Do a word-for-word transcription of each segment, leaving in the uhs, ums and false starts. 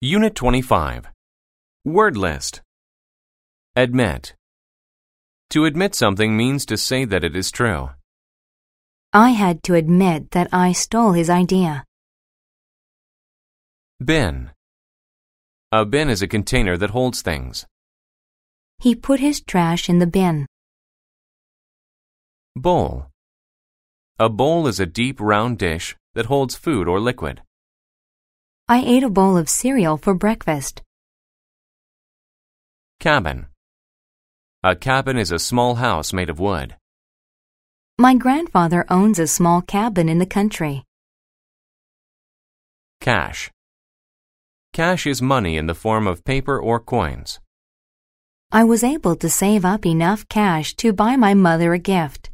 Unit twenty-five. Word list. Admit. To admit something means to say that it is true. I had to admit that I stole his idea. Bin. A bin is a container that holds things. He put his trash in the bin. Bowl. A bowl is a deep round dish that holds food or liquid. I ate a bowl of cereal for breakfast. Cabin. A cabin is a small house made of wood. My grandfather owns a small cabin in the country. Cash. Cash is money in the form of paper or coins. I was able to save up enough cash to buy my mother a gift.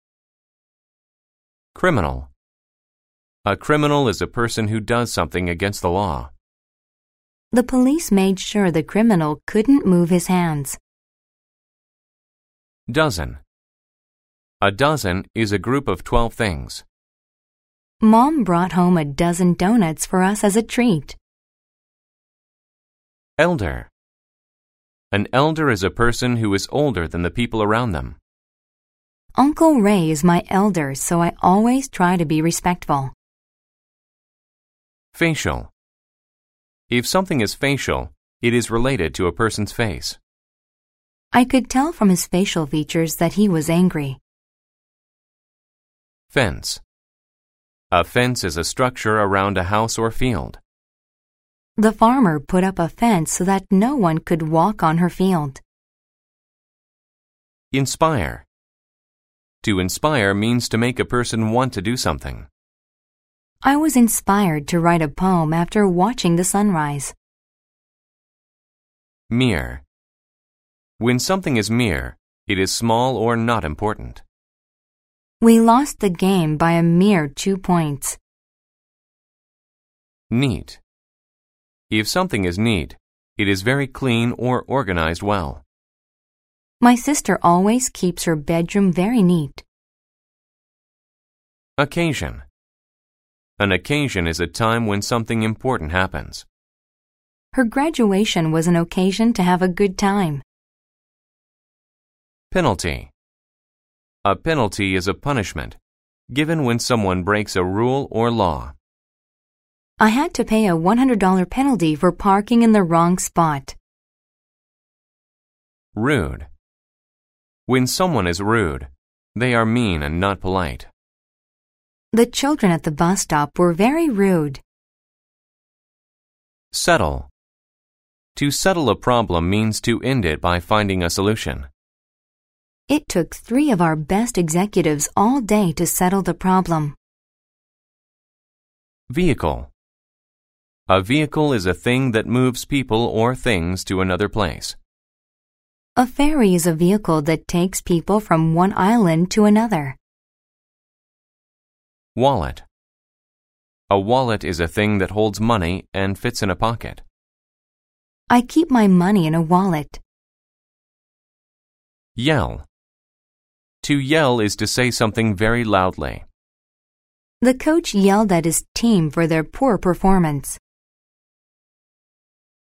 Criminal. A criminal is a person who does something against the law. The police made sure the criminal couldn't move his hands. Dozen. A dozen is a group of twelve things. Mom brought home a dozen donuts for us as a treat. Elder. An elder is a person who is older than the people around them. Uncle Ray is my elder, so I always try to be respectful. Facial. If something is facial, it is related to a person's face. I could tell from his facial features that he was angry. Fence. A fence is a structure around a house or field. The farmer put up a fence so that no one could walk on her field. Inspire. To inspire means to make a person want to do something. I was inspired to write a poem after watching the sunrise. Mere. When something is mere, it is small or not important. We lost the game by a mere two points. Neat. If something is neat, it is very clean or organized well. My sister always keeps her bedroom very neat. Occasion. An occasion is a time when something important happens. Her graduation was an occasion to have a good time. Penalty. A penalty is a punishment given when someone breaks a rule or law. I had to pay a one hundred dollars penalty for parking in the wrong spot. Rude. When someone is rude, they are mean and not polite. The children at the bus stop were very rude. Settle. To settle a problem means to end it by finding a solution. It took three of our best executives all day to settle the problem. Vehicle. A vehicle is a thing that moves people or things to another place. A ferry is a vehicle that takes people from one island to another. Wallet. A wallet is a thing that holds money and fits in a pocket. I keep my money in a wallet. Yell. To yell is to say something very loudly. The coach yelled at his team for their poor performance.